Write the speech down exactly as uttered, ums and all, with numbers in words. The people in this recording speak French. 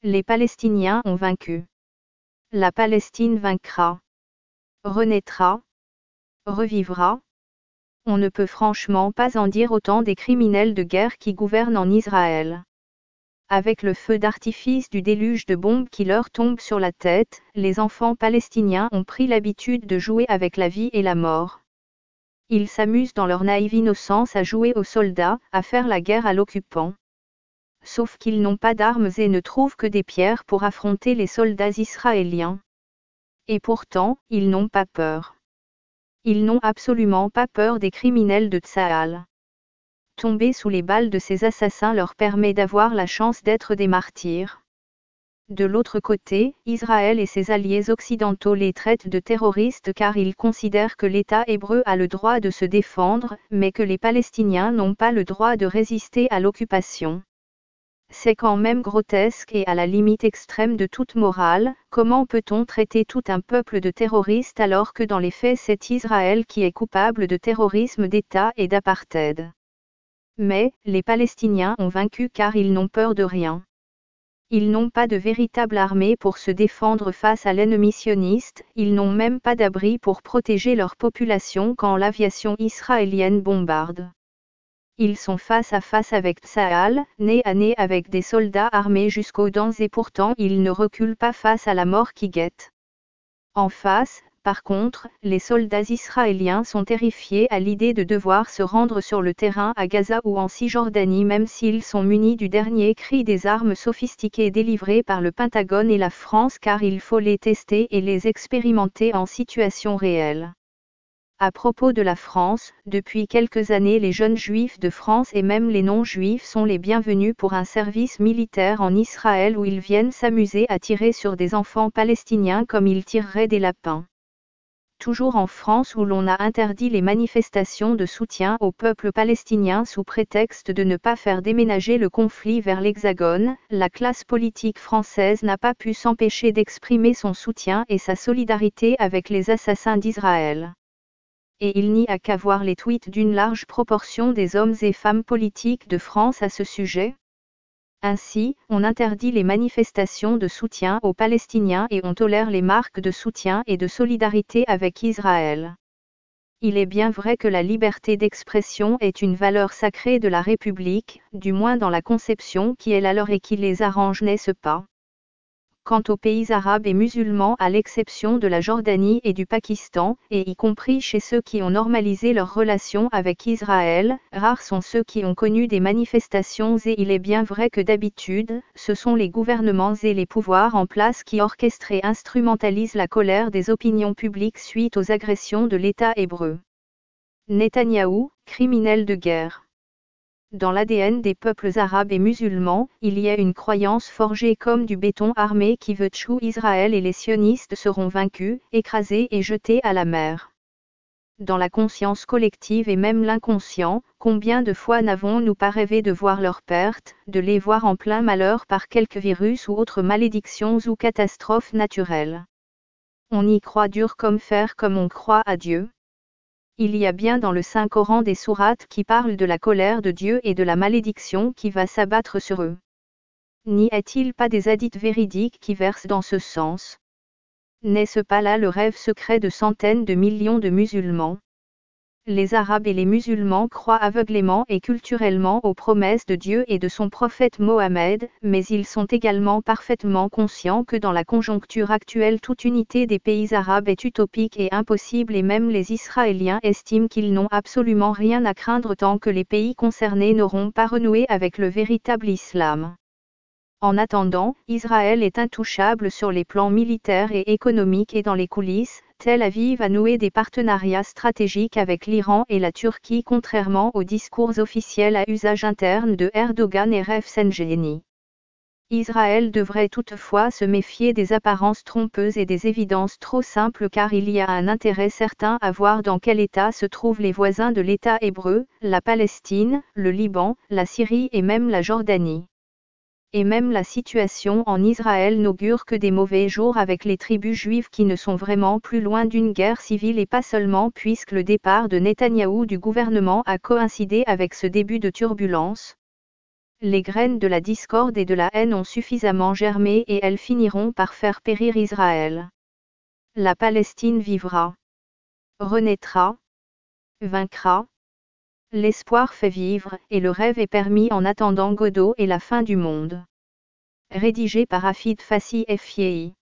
les Palestiniens ont vaincu. La Palestine vaincra. Renaîtra. Revivra. On ne peut franchement pas en dire autant des criminels de guerre qui gouvernent en Israël. Avec le feu d'artifice du déluge de bombes qui leur tombe sur la tête, les enfants palestiniens ont pris l'habitude de jouer avec la vie et la mort. Ils s'amusent dans leur naïve innocence à jouer aux soldats, à faire la guerre à l'occupant. Sauf qu'ils n'ont pas d'armes et ne trouvent que des pierres pour affronter les soldats israéliens. Et pourtant, ils n'ont pas peur. Ils n'ont absolument pas peur des criminels de Tsahal. Tomber sous les balles de ces assassins leur permet d'avoir la chance d'être des martyrs. De l'autre côté, Israël et ses alliés occidentaux les traitent de terroristes car ils considèrent que l'État hébreu a le droit de se défendre, mais que les Palestiniens n'ont pas le droit de résister à l'occupation. C'est quand même grotesque et à la limite extrême de toute morale. Comment peut-on traiter tout un peuple de terroriste alors que dans les faits c'est Israël qui est coupable de terrorisme d'État et d'apartheid? Mais, les Palestiniens ont vaincu car ils n'ont peur de rien. Ils n'ont pas de véritable armée pour se défendre face à l'ennemi sioniste, ils n'ont même pas d'abri pour protéger leur population quand l'aviation israélienne bombarde. Ils sont face à face avec Tsahal, nez à nez avec des soldats armés jusqu'aux dents et pourtant ils ne reculent pas face à la mort qui guette. En face, par contre, les soldats israéliens sont terrifiés à l'idée de devoir se rendre sur le terrain à Gaza ou en Cisjordanie même s'ils sont munis du dernier cri des armes sophistiquées délivrées par le Pentagone et la France car il faut les tester et les expérimenter en situation réelle. À propos de la France, depuis quelques années les jeunes juifs de France et même les non-juifs sont les bienvenus pour un service militaire en Israël où ils viennent s'amuser à tirer sur des enfants palestiniens comme ils tireraient des lapins. Toujours en France où l'on a interdit les manifestations de soutien au peuple palestinien sous prétexte de ne pas faire déménager le conflit vers l'Hexagone, la classe politique française n'a pas pu s'empêcher d'exprimer son soutien et sa solidarité avec les assassins d'Israël. Et il n'y a qu'à voir les tweets d'une large proportion des hommes et femmes politiques de France à ce sujet. Ainsi, on interdit les manifestations de soutien aux Palestiniens et on tolère les marques de soutien et de solidarité avec Israël. Il est bien vrai que la liberté d'expression est une valeur sacrée de la République, du moins dans la conception qui est la leur et qui les arrange n'est-ce pas? Quant aux pays arabes et musulmans à l'exception de la Jordanie et du Pakistan, et y compris chez ceux qui ont normalisé leurs relations avec Israël, rares sont ceux qui ont connu des manifestations et il est bien vrai que d'habitude, ce sont les gouvernements et les pouvoirs en place qui orchestrent et instrumentalisent la colère des opinions publiques suite aux agressions de l'État hébreu. Netanyahou, criminel de guerre. Dans l'A D N des peuples arabes et musulmans, il y a une croyance forgée comme du béton armé qui veut que Israël et les sionistes seront vaincus, écrasés et jetés à la mer. Dans la conscience collective et même l'inconscient, combien de fois n'avons-nous pas rêvé de voir leur perte, de les voir en plein malheur par quelque virus ou autre malédiction ou catastrophe naturelle. On y croit dur comme fer comme on croit à Dieu. Il y a bien dans le Saint-Coran des sourates qui parlent de la colère de Dieu et de la malédiction qui va s'abattre sur eux. N'y a-t-il pas des hadiths véridiques qui versent dans ce sens? N'est-ce pas là le rêve secret de centaines de millions de musulmans? Les Arabes et les musulmans croient aveuglément et culturellement aux promesses de Dieu et de son prophète Mohammed, mais ils sont également parfaitement conscients que dans la conjoncture actuelle toute unité des pays arabes est utopique et impossible et même les Israéliens estiment qu'ils n'ont absolument rien à craindre tant que les pays concernés n'auront pas renoué avec le véritable islam. En attendant, Israël est intouchable sur les plans militaires et économiques et dans les coulisses, Tel Aviv a noué des partenariats stratégiques avec l'Iran et la Turquie contrairement aux discours officiels à usage interne de Erdogan et Rafsanjani. Israël devrait toutefois se méfier des apparences trompeuses et des évidences trop simples car il y a un intérêt certain à voir dans quel état se trouvent les voisins de l'État hébreu, la Palestine, le Liban, la Syrie et même la Jordanie. Et même la situation en Israël n'augure que des mauvais jours avec les tribus juives qui ne sont vraiment plus loin d'une guerre civile et pas seulement puisque le départ de Netanyahou du gouvernement a coïncidé avec ce début de turbulence. Les graines de la discorde et de la haine ont suffisamment germé et elles finiront par faire périr Israël. La Palestine vivra, renaîtra, vaincra. L'espoir fait vivre et le rêve est permis en attendant Godot et la fin du monde. Rédigé par Afid Fassi Fiei.